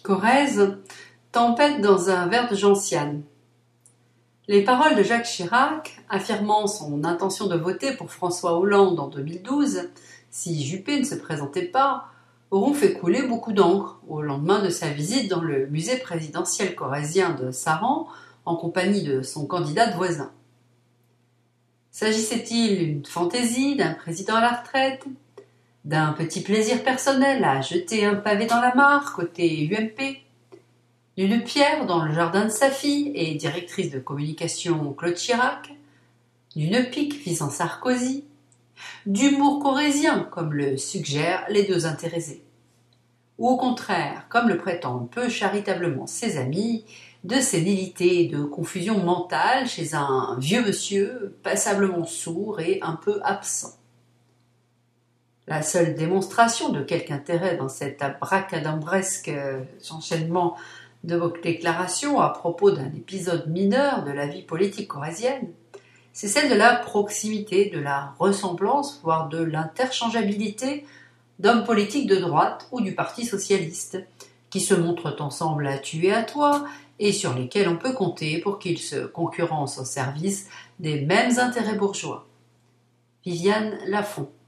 Corrèze, tempête dans un verre de gentiane. Les paroles de Jacques Chirac, affirmant son intention de voter pour François Hollande en 2012, si Juppé ne se présentait pas, auront fait couler beaucoup d'encre au lendemain de sa visite dans le musée présidentiel corrézien de Saran en compagnie de son candidat de voisin. S'agissait-il d'une fantaisie d'un président à la retraite, d'un petit plaisir personnel à jeter un pavé dans la mare côté UMP, d'une pierre dans le jardin de sa fille et directrice de communication Claude Chirac, d'une pique visant Sarkozy, d'humour corrézien comme le suggèrent les deux intéressés, ou au contraire, comme le prétendent peu charitablement ses amis, de sénilité et de confusion mentale chez un vieux monsieur passablement sourd et un peu absent. La seule démonstration de quelque intérêt dans cet abracadabresque enchaînement de vos déclarations à propos d'un épisode mineur de la vie politique corrézienne, c'est celle de la proximité, de la ressemblance, voire de l'interchangeabilité d'hommes politiques de droite ou du Parti socialiste, qui se montrent ensemble à tuer à toi et sur lesquels on peut compter pour qu'ils se concurrencent au service des mêmes intérêts bourgeois. Viviane Lafont.